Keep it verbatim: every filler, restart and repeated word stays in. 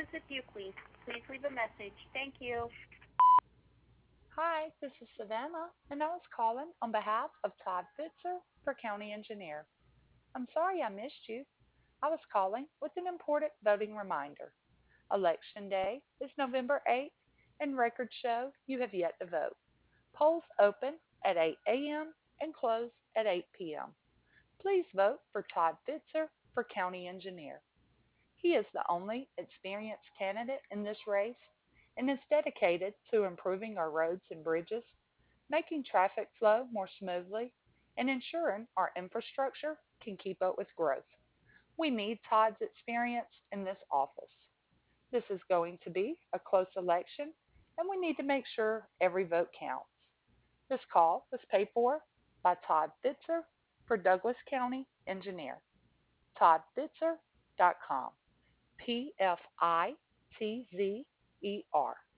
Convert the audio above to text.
is with you, please. Please leave a message. Thank you. Hi, this is Savannah, and I was calling on behalf of Todd Fitzer for County Engineer. I'm sorry I missed you. I was calling with an important voting reminder. Election Day is November eighth, and records show you have yet to vote. Polls open at eight a m and close at eight p m. Please vote for Todd Fitzer for County Engineer. He is the only experienced candidate in this race and is dedicated to improving our roads and bridges, making traffic flow more smoothly, and ensuring our infrastructure can keep up with growth. We need Todd's experience in this office. This is going to be a close election, and we need to make sure every vote counts. This call was paid for by Todd Fitzer for Douglas County Engineer. todd fitzer dot com. P F I T Z E R.